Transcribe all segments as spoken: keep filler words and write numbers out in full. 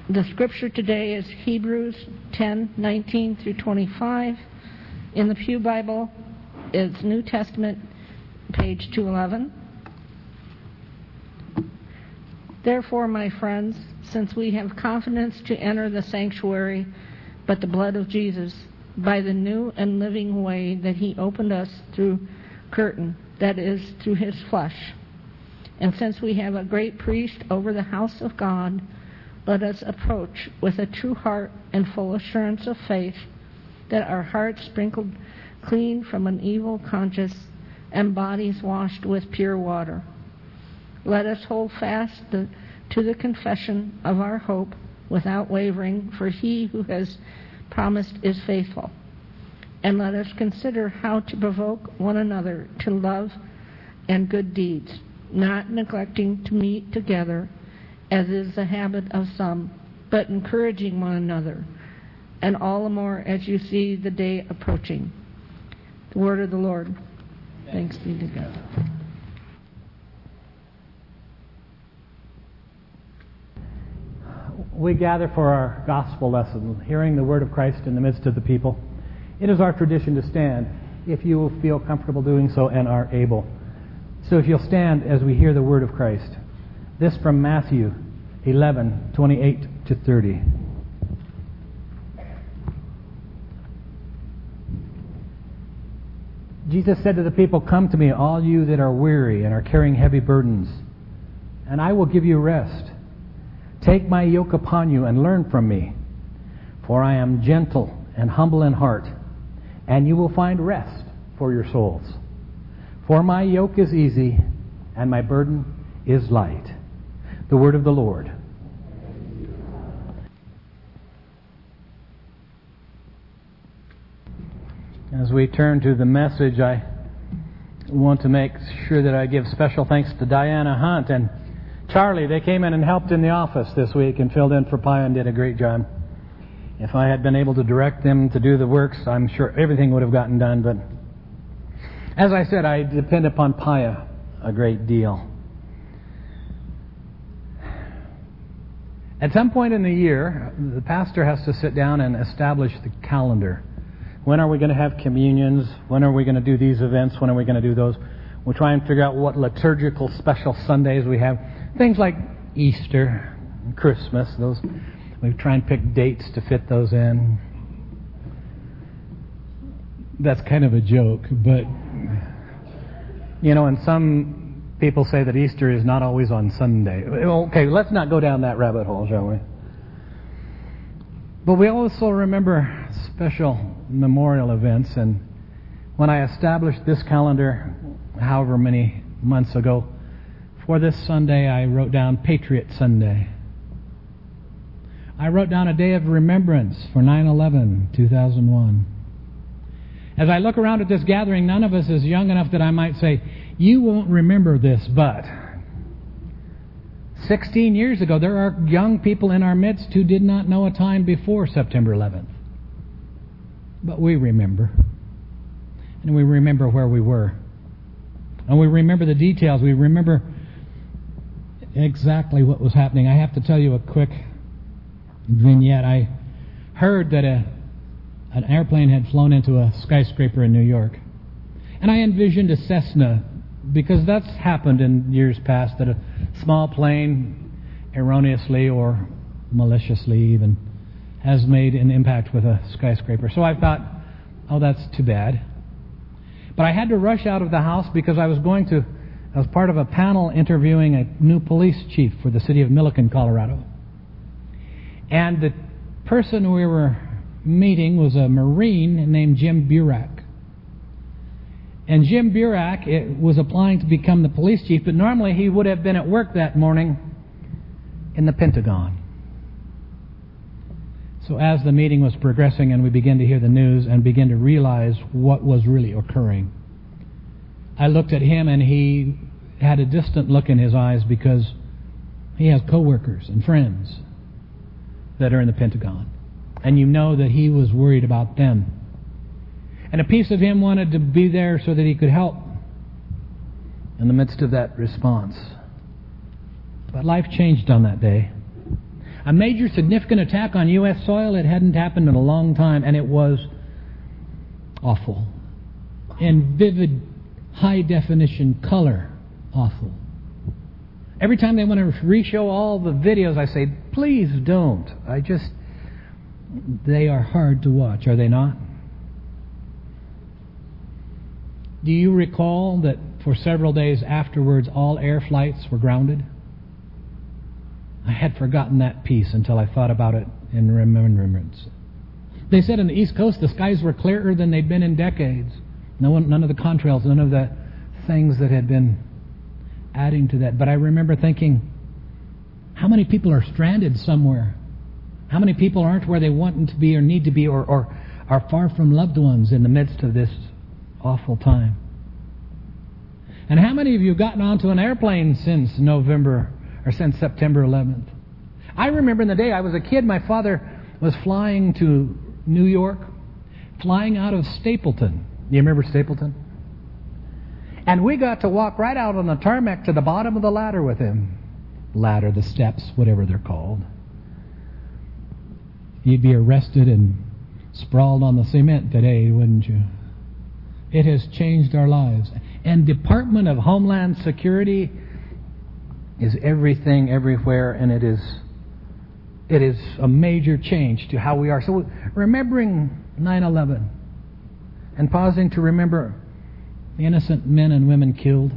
The scripture today is Hebrews ten nineteen through twenty-five. In the Pew Bible, it's New Testament, page two eleven. Therefore, my friends, since we have confidence to enter the sanctuary, but the blood of Jesus, by the new and living way that he opened us through curtain, that is, through his flesh. And since we have a great priest over the house of God, let us approach with a true heart and full assurance of faith, that our hearts sprinkled clean from an evil conscience and bodies washed with pure water. Let us hold fast the, to the confession of our hope without wavering, for he who has promised is faithful. And let us consider how to provoke one another to love and good deeds, not neglecting to meet together, as is the habit of some, but encouraging one another, and all the more as you see the day approaching. The word of the Lord. Thanks be to God. We gather for our gospel lesson, hearing the word of Christ in the midst of the people. It is our tradition to stand, if you will feel comfortable doing so and are able. So if you'll stand as we hear the word of Christ. This from Matthew eleven twenty-eight to thirty. Jesus said to the people, "Come to me, all you that are weary and are carrying heavy burdens, and I will give you rest. Take my yoke upon you and learn from me, for I am gentle and humble in heart, and you will find rest for your souls. For my yoke is easy and my burden is light." The word of the Lord. As we turn to the message, I want to make sure that I give special thanks to Diana Hunt and Charlie. They came in and helped in the office this week and filled in for Pia and did a great job. If I had been able to direct them to do the works, I'm sure everything would have gotten done. But as I said, I depend upon Pia a great deal. At some point in the year, the pastor has to sit down and establish the calendar. When are we going to have communions? When are we going to do these events? When are we going to do those? We'll try and figure out what liturgical special Sundays we have. Things like Easter, and Christmas. Those we try and pick dates to fit those in. That's kind of a joke, but you know, and some people say that Easter is not always on Sunday. Okay, let's not go down that rabbit hole, shall we? But we also remember special memorial events, and when I established this calendar, however many months ago, for this Sunday I wrote down Patriot Sunday. I wrote down a day of remembrance for nine eleven two thousand one. As I look around at this gathering, none of us is young enough that I might say, "You won't remember this," but sixteen years ago, there are young people in our midst who did not know a time before September eleventh. But we remember. And we remember where we were. And we remember the details. We remember exactly what was happening. I have to tell you a quick vignette. I heard that a, an airplane had flown into a skyscraper in New York. And I envisioned a Cessna, because that's happened in years past, that a small plane, erroneously or maliciously even, has made an impact with a skyscraper. So I thought, oh, that's too bad. But I had to rush out of the house because I was going to, I was part of a panel interviewing a new police chief for the city of Milliken, Colorado. And the person we were meeting was a Marine named Jim Burak. And Jim Burak it, was applying to become the police chief, but normally he would have been at work that morning in the Pentagon. So as the meeting was progressing and we began to hear the news and began to realize what was really occurring, I looked at him and he had a distant look in his eyes because he has coworkers and friends that are in the Pentagon. And you know that he was worried about them. And a piece of him wanted to be there so that he could help in the midst of that response. But life changed on that day. a major significant attack on U S soil. It hadn't happened in a long time, and it was awful. In vivid, high-definition color, awful. Every time they want to re-show all the videos, I say, please don't. I just... They are hard to watch, are they not? Do you recall that for several days afterwards, all air flights were grounded? I had forgotten that piece until I thought about it in remembrance. They said on the East Coast the skies were clearer than they'd been in decades. No one, none of the contrails, none of the things that had been adding to that. But I remember thinking, how many people are stranded somewhere? How many people aren't where they want to be or need to be, or, or are far from loved ones in the midst of this awful time? And how many of you have gotten onto an airplane since November or since September eleventh? I remember in the day I was a kid, my father was flying to New York, flying out of Stapleton. Do you remember Stapleton? And we got to walk right out on the tarmac to the bottom of the ladder with him. Ladder, the steps, whatever they're called. You'd be arrested and sprawled on the cement today, wouldn't you? It has changed our lives. And Department of Homeland Security is everything, everywhere, and it is it is a major change to how we are. So remembering nine eleven and pausing to remember the innocent men and women killed,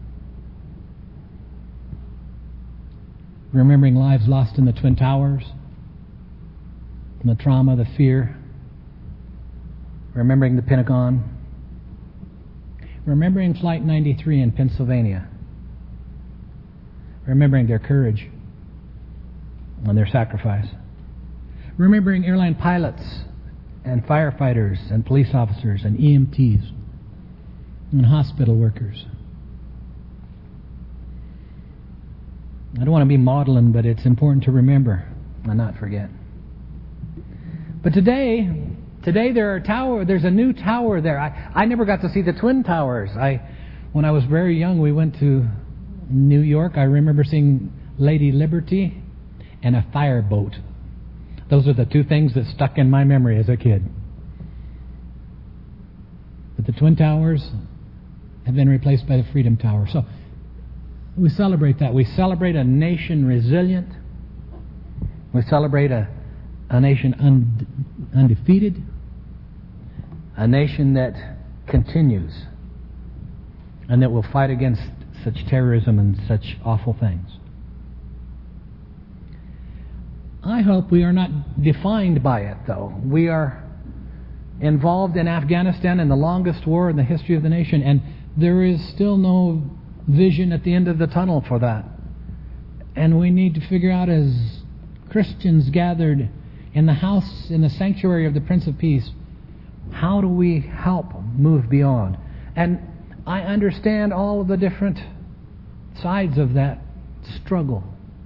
remembering lives lost in the Twin Towers, and the trauma, the fear, remembering the Pentagon, remembering Flight ninety-three in Pennsylvania, remembering their courage and their sacrifice, remembering airline pilots and firefighters and police officers and E M Ts and hospital workers. I don't want to be maudlin, but it's important to remember and not forget. But today, today there are tower. There's a new tower there. I, I never got to see the Twin Towers. I, when I was very young, we went to New York. I remember seeing Lady Liberty and a fireboat. Those are the two things that stuck in my memory as a kid. But the Twin Towers have been replaced by the Freedom Tower. So we celebrate that. We celebrate a nation resilient. We celebrate a, a nation und, undefeated. A nation that continues and that will fight against such terrorism and such awful things. I hope we are not defined by it, though. We are involved in Afghanistan in the longest war in the history of the nation, and there is still no vision at the end of the tunnel for that. And we need to figure out, as Christians gathered in the house, in the sanctuary of the Prince of Peace, how do we help move beyond? And I understand all of the different sides of that struggle.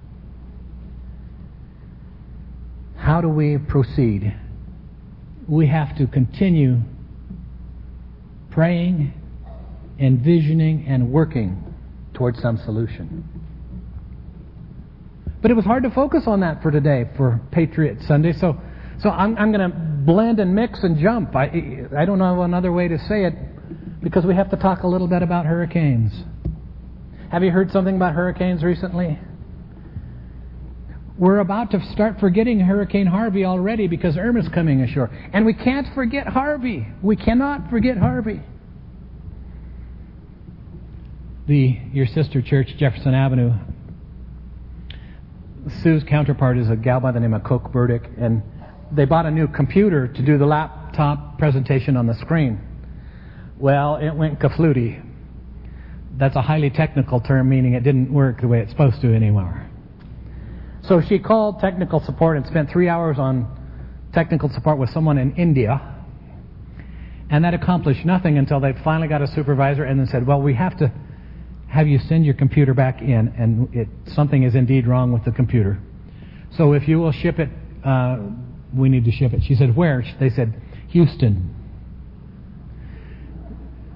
How do we proceed? We have to continue praying, envisioning, and working towards some solution. But it was hard to focus on that for today, for Patriot Sunday. So, so I'm, I'm going to blend and mix and jump. I, I don't know another way to say it, because we have to talk a little bit about hurricanes. Have you heard something about hurricanes recently? We're about to start forgetting Hurricane Harvey already because Irma's coming ashore. And we can't forget Harvey. We cannot forget Harvey. The your sister church, Jefferson Avenue, Sue's counterpart is a gal by the name of Coke Burdick, and they bought a new computer to do the laptop presentation on the screen. Well, it went kafluty. That's a highly technical term, meaning it didn't work the way it's supposed to anymore. So she called technical support and spent three hours on technical support with someone in India. And that accomplished nothing until they finally got a supervisor and then said, well, we have to have you send your computer back in, and it, something is indeed wrong with the computer. So if you will ship it, uh, we need to ship it. She said, where? They said, Houston.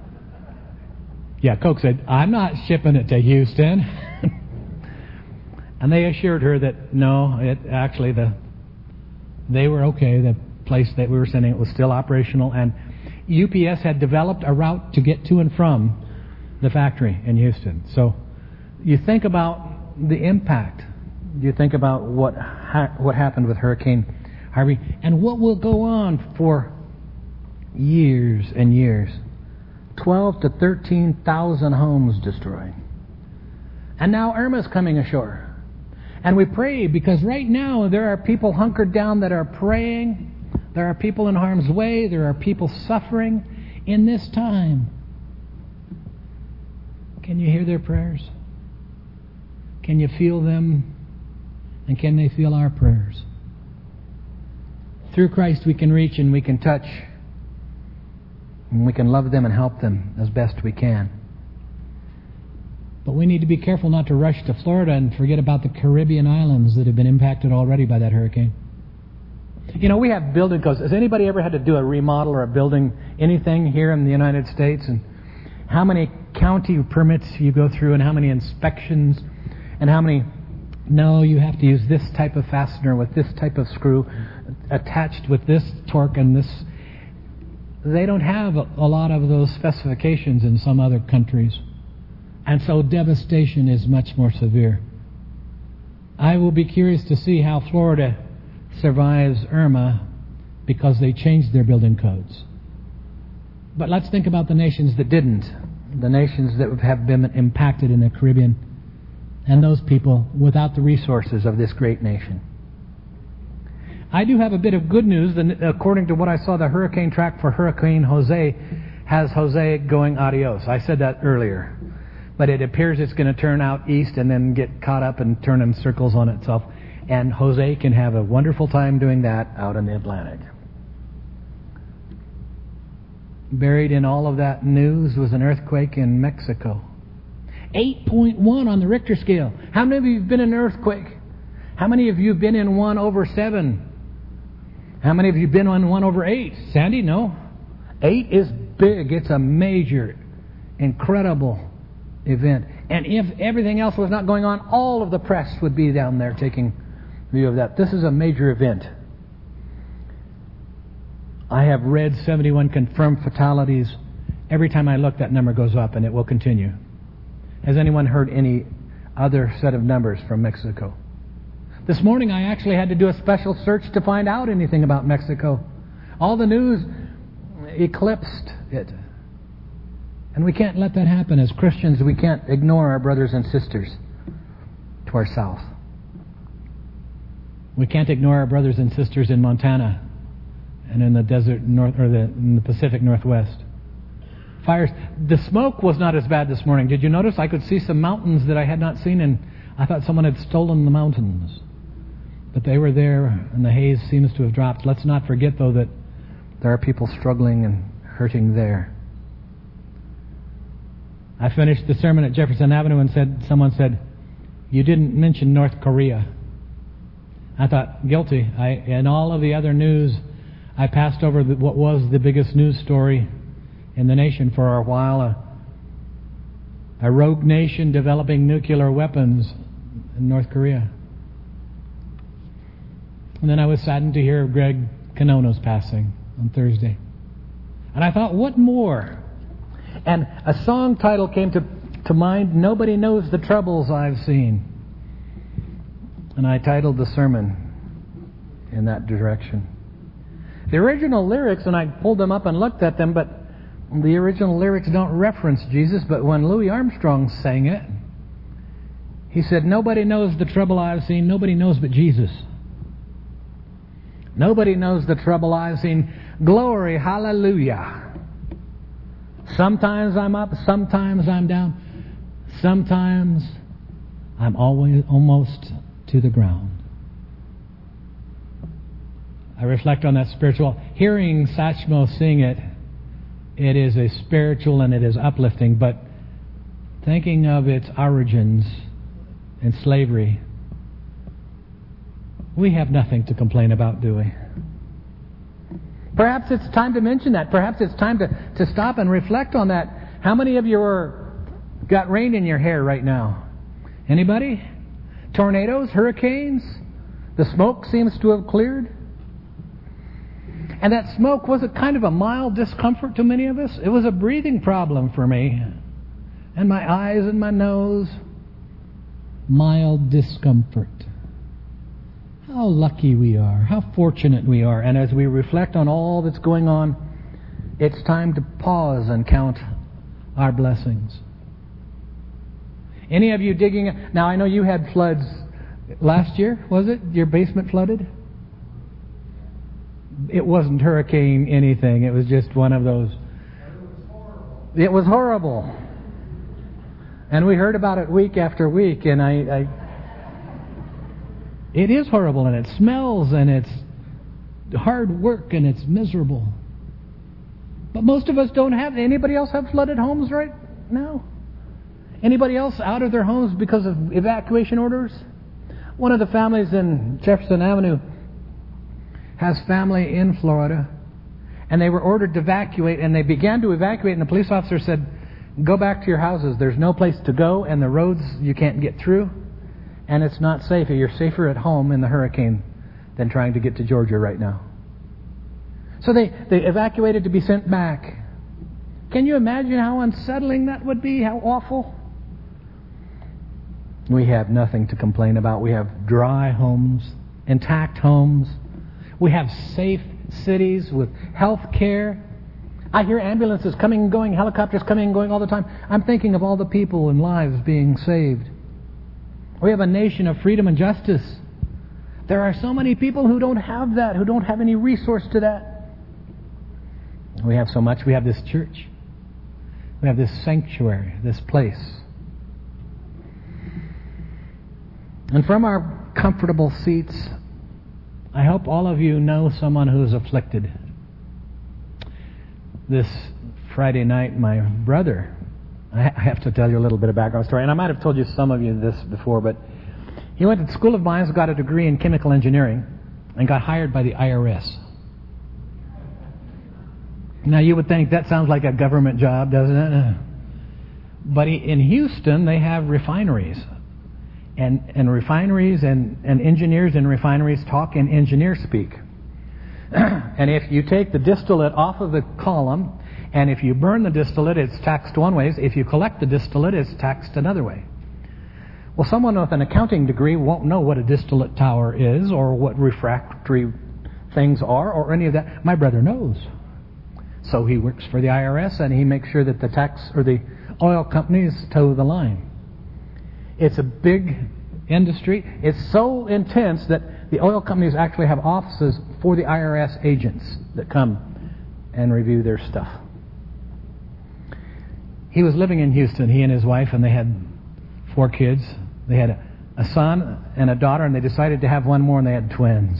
Yeah, Coke said, I'm not shipping it to Houston. And they assured her that no, it actually the they were okay. The place that we were sending it was still operational, and U P S had developed a route to get to and from the factory in Houston. So you think about the impact. You think about what ha- what happened with Hurricane Harvey, and what will go on for years and years. Twelve to thirteen thousand homes destroyed, and now Irma's coming ashore. And we pray because right now there are people hunkered down that are praying. There are people in harm's way. There are people suffering in this time. Can you hear their prayers? Can you feel them? And can they feel our prayers? Through Christ we can reach and we can touch. And we can love them and help them as best we can. But we need to be careful not to rush to Florida and forget about the Caribbean islands that have been impacted already by that hurricane. You know, we have building codes. Has anybody ever had to do a remodel or a building anything here in the United States? And how many county permits you go through and how many inspections and how many... No, you have to use this type of fastener with this type of screw attached with this torque and this... They don't have a lot of those specifications in some other countries. And so devastation is much more severe. I will be curious to see how Florida survives Irma because they changed their building codes. But let's think about the nations that didn't. The nations that have been impacted in the Caribbean. And those people without the resources of this great nation. I do have a bit of good news. According to what I saw, the hurricane track for Hurricane Jose has Jose going adios. I said that earlier. But it appears it's going to turn out east and then get caught up and turn in circles on itself. And Jose can have a wonderful time doing that out in the Atlantic. Buried in all of that news was an earthquake in Mexico. eight point one on the Richter scale. How many of you have been in an earthquake? How many of you have been in one over seven? How many of you have been in one over eight? Sandy, no. Eight is big. It's a major, incredible event. And if everything else was not going on, all of the press would be down there taking view of that. This is a major event. I have read seventy-one confirmed fatalities. Every time I look, that number goes up, and it will continue. Has anyone heard any other set of numbers from Mexico? This morning I actually had to do a special search to find out anything about Mexico. All the news eclipsed it. And we can't let that happen. As Christians, we can't ignore our brothers and sisters to our south. We can't ignore our brothers and sisters in Montana and in the desert north or the, in the Pacific Northwest. Fires. The smoke was not as bad this morning. Did you notice? I could see some mountains that I had not seen, and I thought someone had stolen the mountains. But they were there, and the haze seems to have dropped. Let's not forget, though, that there are people struggling and hurting there. I finished the sermon at Jefferson Avenue and said, someone said, "You didn't mention North Korea." I thought, guilty. I, in all of the other news, I passed over the, what was the biggest news story in the nation for a while. A, a rogue nation developing nuclear weapons in North Korea. And then I was saddened to hear of Greg Canono's passing on Thursday. And I thought, what more? And a song title came to, to mind, "Nobody Knows the Troubles I've Seen." And I titled the sermon in that direction. The original lyrics, and I pulled them up and looked at them, but the original lyrics don't reference Jesus. But when Louis Armstrong sang it, he said, "Nobody knows the trouble I've seen, nobody knows but Jesus. Nobody knows the trouble I've seen. Glory, hallelujah. Sometimes I'm up, sometimes I'm down. Sometimes I'm always almost to the ground." I reflect on that spiritual. Hearing Satchmo sing it, it is a spiritual and it is uplifting, but thinking of its origins in slavery, we have nothing to complain about, do we? Perhaps it's time to mention that. Perhaps it's time to, to stop and reflect on that. How many of you are got rain in your hair right now? Anybody? tornadoes, hurricanes. The smoke seems to have cleared. And that smoke was a kind of a mild discomfort to many of us. It was a breathing problem for me. And my eyes and my nose. Mild discomfort. How lucky we are. How fortunate we are. And as we reflect on all that's going on, it's time to pause and count our blessings. Any of you digging... Now, I know you had floods last year, was it? Your basement flooded? It wasn't hurricane anything. It was just one of those... It was horrible. And we heard about it week after week, and I... I it is horrible, and it smells, and it's hard work, and it's miserable. But most of us don't have... Anybody else have flooded homes right now? Anybody else out of their homes because of evacuation orders? One of the families in Jefferson Avenue has family in Florida, and they were ordered to evacuate, and they began to evacuate, and the police officer said, go back to your houses. There's no place to go, and the roads you can't get through, and it's not safe. You're safer at home in the hurricane than trying to get to Georgia right now. So they, they evacuated to be sent back. Can you imagine how unsettling that would be? How awful? We have nothing to complain about. We have dry homes, intact homes. We have safe cities with health care. I hear ambulances coming and going, helicopters coming and going all the time. I'm thinking of all the people and lives being saved. We have a nation of freedom and justice. There are so many people who don't have that, who don't have any resource to that. We have so much. We have this church. We have this sanctuary, this place. And from our comfortable seats, I hope all of you know someone who's afflicted. This Friday night, my brother, I have to tell you a little bit of background story, and I might have told you some of you this before, but he went to School of Mines, got a degree in chemical engineering, and got hired by the I R S. Now you would think that sounds like a government job, doesn't it? But he, in Houston, they have refineries. And, and refineries and, and engineers in refineries talk in engineer speak. And if you take the distillate off of the column, and if you burn the distillate, it's taxed one way. If you collect the distillate, it's taxed another way. Well, someone with an accounting degree won't know what a distillate tower is, or what refractory things are, or any of that. My brother knows. So he works for the I R S, and he makes sure that the tax or the oil companies toe the line. It's a big industry. It's so intense that the oil companies actually have offices for the I R S agents that come and review their stuff. He was living in Houston, he and his wife, and they had four kids. They had a, a son and a daughter, and they decided to have one more, and they had twins.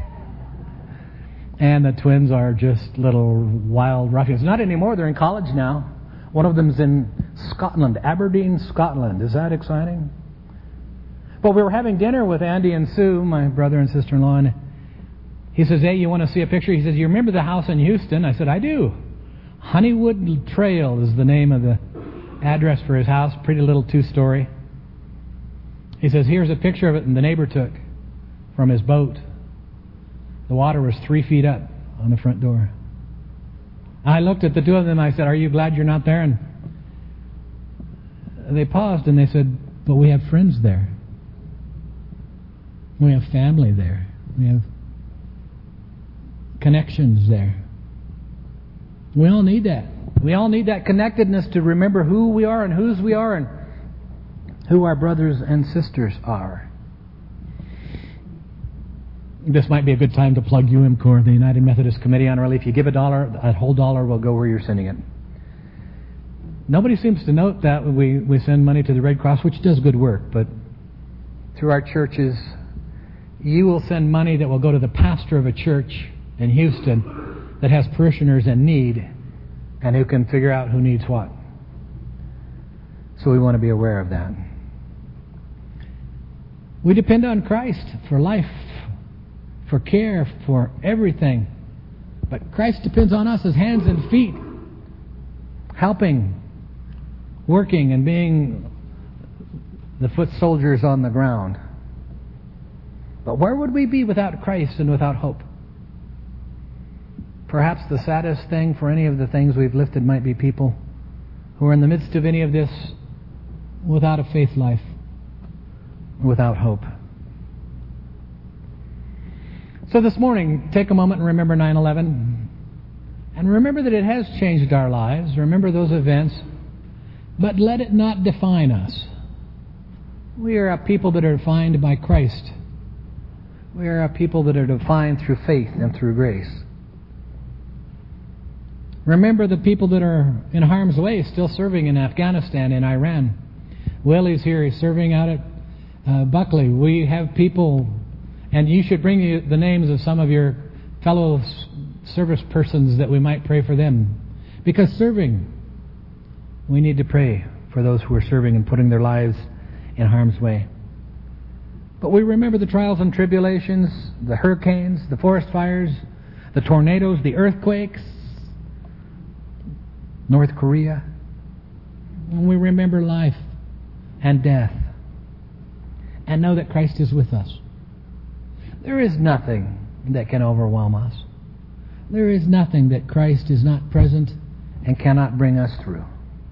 And the twins are just little wild ruffians. Not anymore. They're in college now. One of them's in Scotland, Aberdeen, Scotland. Is that exciting? But we were having dinner with Andy and Sue, my brother and sister-in-law, and he says, hey, you want to see a picture? He says, you remember the house in Houston? I said, I do. Honeywood Trail is the name of the address for his house. Pretty little two-story. He says, here's a picture of it, and the neighbor took from his boat. The water was three feet up on the front door. I looked at the two of them, and I said, are you glad you're not there? And they paused, and they said, but we have friends there. We have family there. We have connections there. We all need that. We all need that connectedness to remember who we are and whose we are and who our brothers and sisters are. This might be a good time to plug U M C O R, the United Methodist Committee on Relief. You give a dollar, a whole dollar will go where you're sending it. Nobody seems to note that we, we send money to the Red Cross, which does good work, but through our churches, you will send money that will go to the pastor of a church in Houston that has parishioners in need and who can figure out who needs what. So we want to be aware of that. We depend on Christ for life, for care, for everything. But Christ depends on us as hands and feet, helping, working, and being the foot soldiers on the ground. But where would we be without Christ and without hope? Perhaps the saddest thing for any of the things we've lifted might be people who are in the midst of any of this without a faith life, without hope. So this morning, take a moment and remember nine eleven. And remember that it has changed our lives. Remember those events. But let it not define us. We are a people that are defined by Christ. We are a people that are defined through faith and through grace. Remember the people that are in harm's way, still serving in Afghanistan, in Iran. Willie's here, he's serving out at uh, Buckley. We have people, and you should bring you the names of some of your fellow s- service persons that we might pray for them. Because serving, we need to pray for those who are serving and putting their lives in harm's way. But we remember the trials and tribulations, the hurricanes, the forest fires, the tornadoes, the earthquakes, North Korea. And we remember life and death. And know that Christ is with us. There is nothing that can overwhelm us. There is nothing that Christ is not present and cannot bring us through.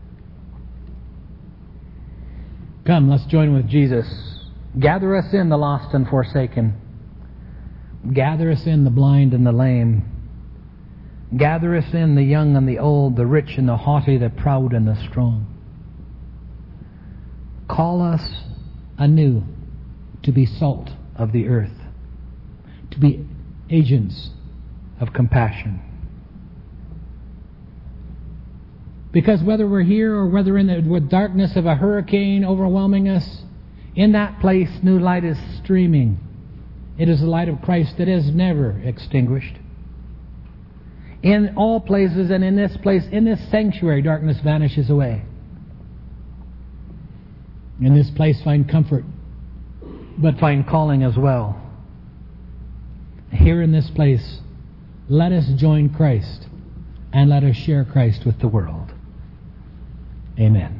Come, let's join with Jesus. Gather us in, the lost and forsaken. Gather us in, the blind and the lame. Gather us in, the young and the old, the rich and the haughty, the proud and the strong. Call us anew to be salt of the earth, to be agents of compassion. Because whether we're here or whether in the with darkness of a hurricane overwhelming us, in that place new light is streaming. It is the light of Christ that is never extinguished. In all places and in this place, in this sanctuary, darkness vanishes away. In this place find comfort, but find calling as well. Here in this place, let us join Christ and let us share Christ with the world. Amen.